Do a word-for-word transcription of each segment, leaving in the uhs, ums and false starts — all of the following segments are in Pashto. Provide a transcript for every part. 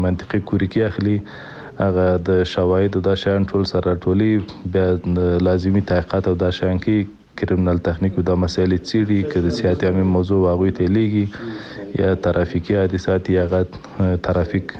منطقي کوریکي اخلي هغه د شواهد د شان ټول سره ټولي بیا لازمي تحقیقات او د شان کې کرمینل تخنیک د مسایل چیري کې د سیاحت امن موضوع واغوي ته لیږي یا ترافیکي حادثات یا غت ترافیک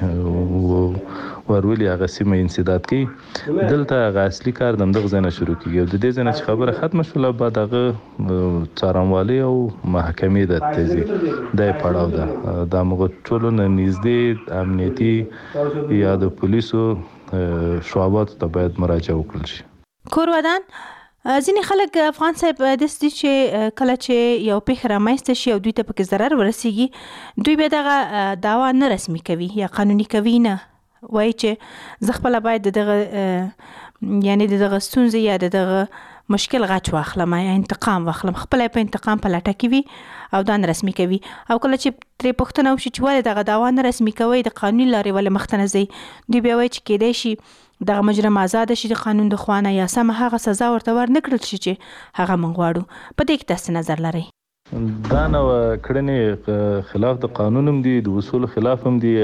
ورولي هغه سیمه انسداد کی دلته هغه اصلي کار د دغه ځنه شروع کیږي د دې ځنه خبره ختم شوله بعد هغه څارنوالي او محکمې د تیزي د پړاو ده د موږ ټولو نږدې امنیتي یا د پولیسو شعبات ته باید مراجعه وکړي شي. کورودان ځینې خلک افغان صاحب د دې چې کله چې یو پیښه رامنځته شي او دوی ته پکې ضرر ورسیږي دوی به دغه دعوا نه رسمي کوي یا قانوني کوي نه وایي چې زه خپله باید دغه یعنی دغه ستونزې یا دغه مشکل غچ واخلم یا انتقام واخلم خپله په انتقام په لټه کې وي او دا نه رسمي کوي او کله چې ترې پوښتنه وشي چې ولې دغه دعوا نه رسمي کوئ د قانوني لارې ولې مخته نه ځئ دوی بیا وایي چې کیدای شي دغه مجرم آزاد شي د قانون د خوا نه یا سمه هغه سزا ورته ورنه کړل شي چې هغه موږ غواړو. په دې کې تاسو نظر لرئ؟ دا نو کړنې خلاف د قانون هم دي د اصول خلاف هم دي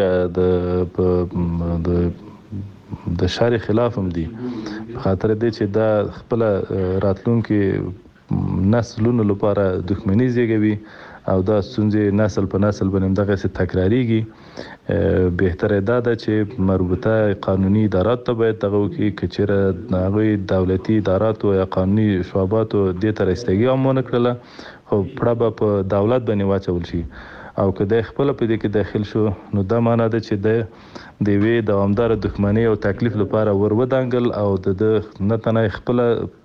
د د د شارع خلاف هم دي په خاطر دې چې دا خپل راتلونکي نسلونو لپاره دښمنۍ زیږوي او دا ستونزې نسل په نسل باندې دغه څه تکراریږي. بهتره ده چې مربوطه قانوني ادارات ته باید دغه وکړي کچېره هغوی دولتي ادارات او یا قانوني شعباتو دې ته رسیدګي هم ونه کړله خو پړه به په دولت باندې واچول شي او که د خپل په دې کې داخل شو نو دا معنی ده چې د د وی دوامدار دښمنۍ او تکلیف لپاره ور ودانګل او د نه تنه خپل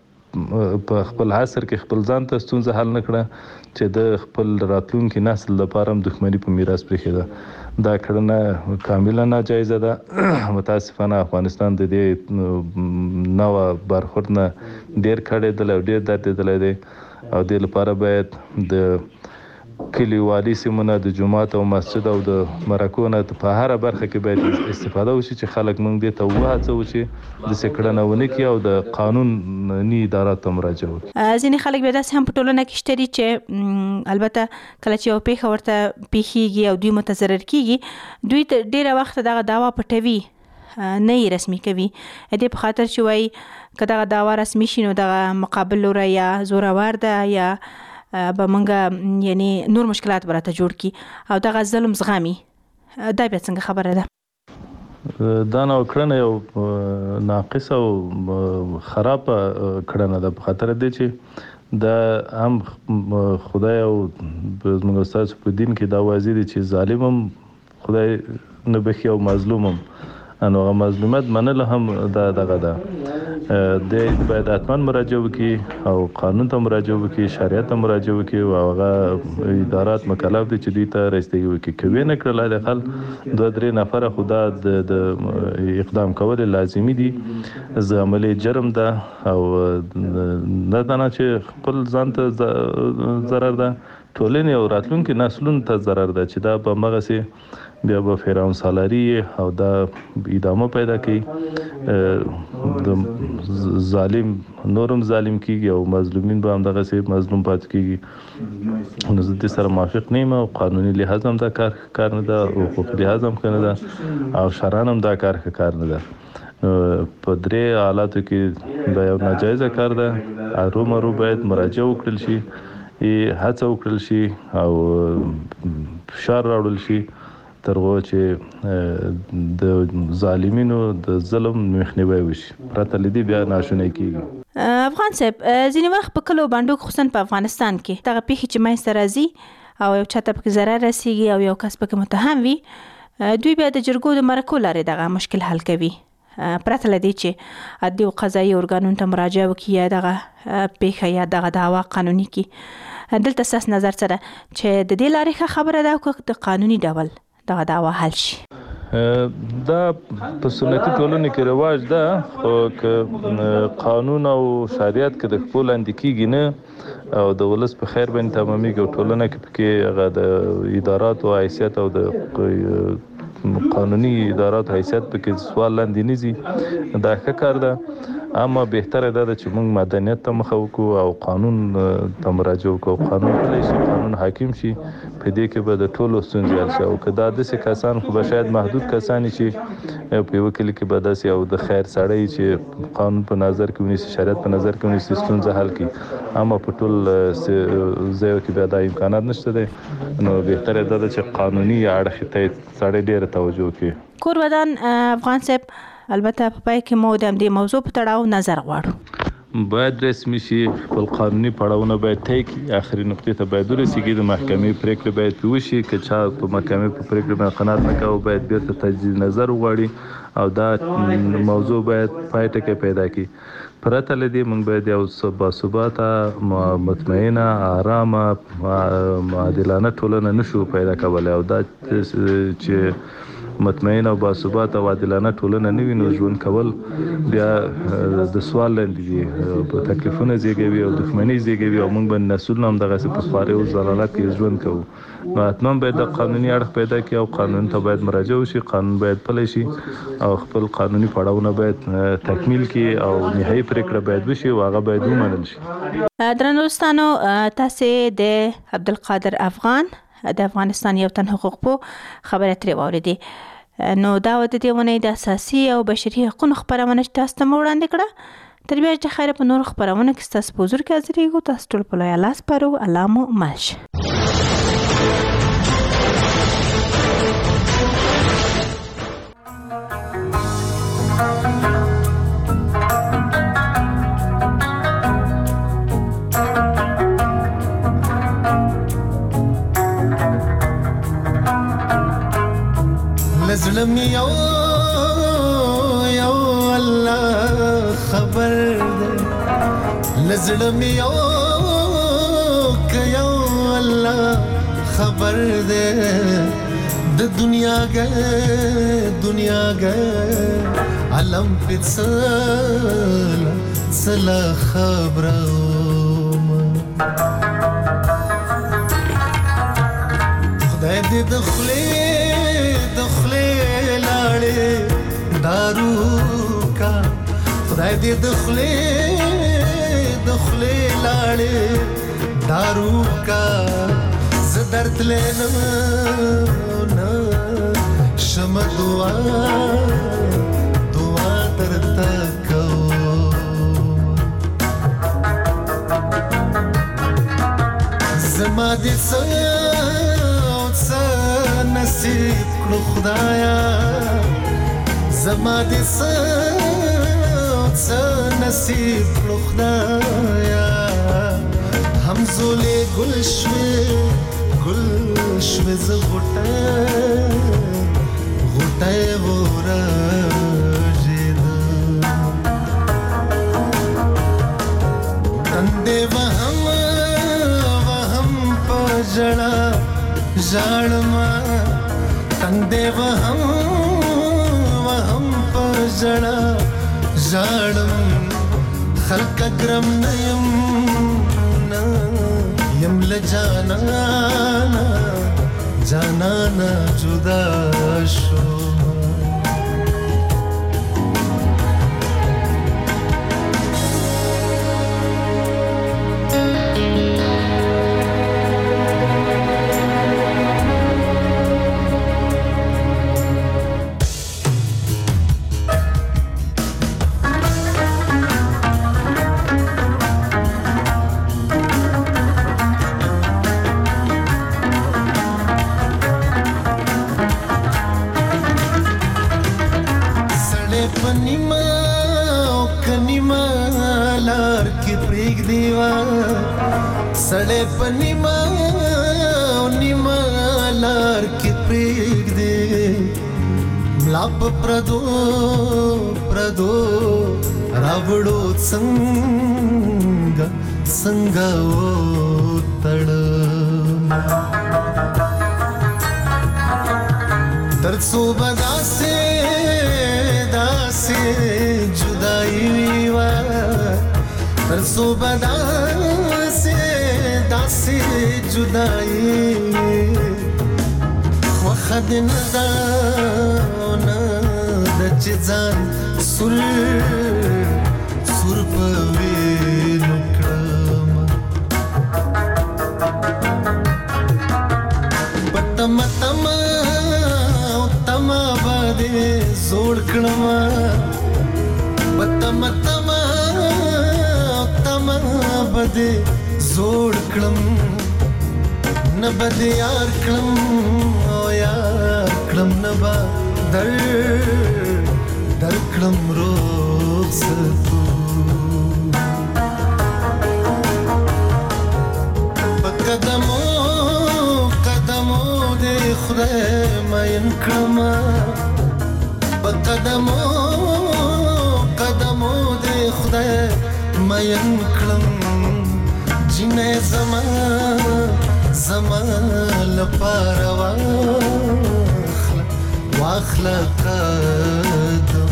په خپل عصر کې خپل ځان ته ستونزه حل نکړه چې د خپل راتلونکي نسل لپاره هم دښمنۍ په میراث پرېښې ده. دا کړنه کاملا ناجایزه ده. متاسفانه افغانستان د دې نوه برخورد نه ډېر کړېدلی او ډېر دردېدلی دی او دې لپاره باید د کلیوالي سیمونه د جومات او مسجد او د مرکو نه په هره برخه کې باید استفاده وشي چې خلک موږ دې ته وهڅوو چې داسې کړنه ونه کړي او د قانوني اداراتو ته مراجعه وکړي. ځینې خلک بیا داسې هم په ټولنه کې شته دي چې البته کله چې یو پیښه ورته پیښیږي او دوی متضرر کیږي دوی ته ډېره وخت دغه دعوا پټوي نه یې رسمي کوي دې په خاطر چې وایي که دغه دعوا رسمي شي نو دغه مقابل لوری یا زورور ده یا به منګه یعنی نور مشکلات براته جوړ کی او دغه ظلم زغمي. دا بیا څنګه خبره ده؟ دا نو کړنه یو ناقص او خراب کړنه ده په خاطر دې چې دا هم خدای او موږ استاد په دین کې دا واضح دي چې ظالم هم خدای نه بخي او مظلوم هم انو مظلومت منل هم دا دغه ده د باید حتما مراجعه وکړي او قانون ته مراجعه وکړي شریعت ته مراجعه وکړي او هغه ادارات مکلف دي چې دوی ته رسیدګي وکړي کوي نه کړل د خل دوه درې نفره خدا د اقدام کول لازمي دي زغملي جرم ده او نه دا چې خپل ځان ته ضرر ده ټولنې او راتلونکي نسلونو ته ضرر ده چې دا په مغه سي بیا به فرعون سالاري او دا ادامه پیدا کوي د ظالم نورم ظالم کیږي او مظلومین به هم دغه سي مظلوم پات کیږي نو زه دې سره موافق نه یم او قانوني لحاظ هم دا کار کار نه ده او حقوقي لحاظ هم کنه ده او شرعاً هم دا کار کار نه ده په درې حالاتو کې دا یو ناجایزه کار ده ارومرو باید مراجعه وکړل شي هڅه وکړل شي او فشار راوړل شي ترغو چې د ظالمینو د ظلم مخنیوي وشي پرته لدی بیا ناشونی کیږي. افغان صاحب ځینې وخت په کلو باندې خصوصا په افغانستان کې دغه پیښې چې منځته راځي او یو چاته پکې ضرر رسیږي او یو کس پکې متهم وي دوی بیا د جرګو د مرکو لارې دغه مشکل حل کوي پرته لدی چې عدلي او قضایي ارګانونو ته مراجعه وکړي یا دغه پیښه یا دغه دعوا قانوني کړي. دلته ستاسو نظر څه ده چې د دې لارې ښه خبره ده او د قانوني ډول دغه دعوا حل شي؟ دا په سنتي ټولنه کې رواج ده خو که قانون او شریعت کې د خپل اندې کېږي نه او د ولس په خیر باندې تمامېږي او ټولنه کې پکې هغه د ادارات او حیثیت او د قانوني ادارات حیثیت پکې سوال لاندې نه ځي دا ښه کار ده اما بهتره ده چې موږ مدنیت ته مخه وکړو او قانون ته مراجعه وکړو. قانون پلی شي، قانون حاکم شي، په دې کې به د ټولو ستونزې حل شي. او که دا داسې کسان خو به شاید محدود کسان چې په یو کلي کې به داسې او د خیر سړی چې قانون په نظر کې ونیسي، شریعت په نظر کې ونیسي، ستونزه حل کړي. اما په ټول ځایو کې بیا دا امکانات نشته دی. نو بهتره ده چې قانوني اړخ ته سړی ډېره توجه وکړي. کور ودان افغان صاحب، البته په پای کې مو د دې موضوع په تړاو نظر غواړو. باید رسمي شي، خپل قانوني پړاوونه باید طی کړي، اخري نقطې ته باید ورسیږي، د محکمې پریکړې باید پرې وشي. که چا په محکمې په پریکړې باندې قناعت نه کوي باید بیرته تجدید نظر وغواړي او دا موضوع باید پای ټکی پیدا کړي. پرته له دې موږ باید یو باثباته، مطمئنه، آرامه، عادلانه ټولنه نشو پیدا کولی. او دا چې مطمئن او باثباته او عادلانه ټولنه نه وي، نو ژوند کول بیا د سوال لاندې دي، په تکلیفونه زیږوي او دښمنۍ زیږوي او موږ به نسلونه همدغسې په خوارۍ او ضلالت کې ژوند کوو. نو حتما باید د قانوني اړخ پیدا کړي او قانون ته باید مراجعه وشي، قانون باید پلی شي او خپل قانوني پړاوونه باید تکمیل کړي او نهایي پریکړه باید وشي او هغه باید ومنل شي. درنو دوستانو، تاسې د عبدالقادر افغان د افغانستان یو تن حقوق پو خبره ترې واورېدې. نو دا و د دې اونۍ د اساسي او بشري حقوقو خپرونه چې تاسو ته مو وړاندې کړه. تر بیا چې خیره په نورو خپرونو کې ستاسو په حضور کې حاضرېږو. تاسو ټول په لوی الله سپارو. الله مو مل شه. زړه مې یو یو الله خبر دی، لزړه مې یو که یو الله خبر دی. د دنیا ګه دنیا ګه علم په څه څه خبره خدای دې د خولې دارو کا، خدای دې د خولې د خولې لاړې دارو کا. زه درتلې نه شم دعا دعا درته کوم. زما دې څه څه نصیب کړو خدایا، زما دې څه څه نصیب کړو خدایا. همزولې ګل شوې ګل شوې زه غوټه غوټه ورژېدم. تندې وهم وهم په ژړا ژاړما، تندې وهم ژړا ژاړم. خلک ګرم نه یم نه یم له جانانه جانانه جدا شو. سړې په نیمه نیمه لار کې پرېږدې، ملا په پردو پردو راوړو څنګه څنګه وتړم. تر څو به داسې داسې جدایي وي، تر څو به داسې داسې جدایي خوښه دې نه ده نه ده چې ځان سور پوینو کړم پتم تم تم باندې زوړ کړم پتم تم تم باندې زوړ کړم نبد یار کړم او یار کړم نبا در در کړم رخصتو قدمو قدمو دې خدای ماین کړم قدمو قدمو دې خدای ماین کړم جنې زما زما لپاره واخله واخله قدم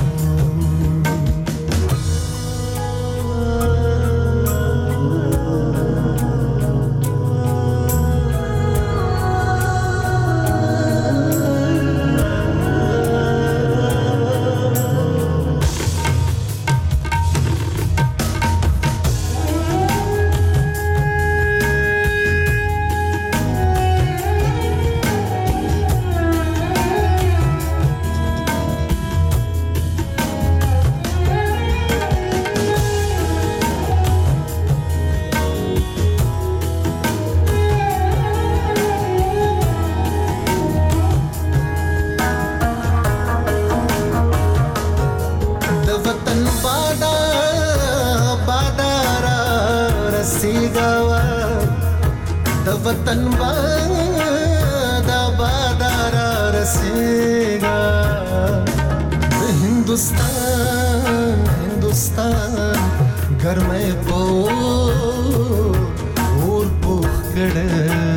वतन बादा बादारा रसेगा हिंदुस्तान हिंदुस्तान घर में पो और पोख गड़े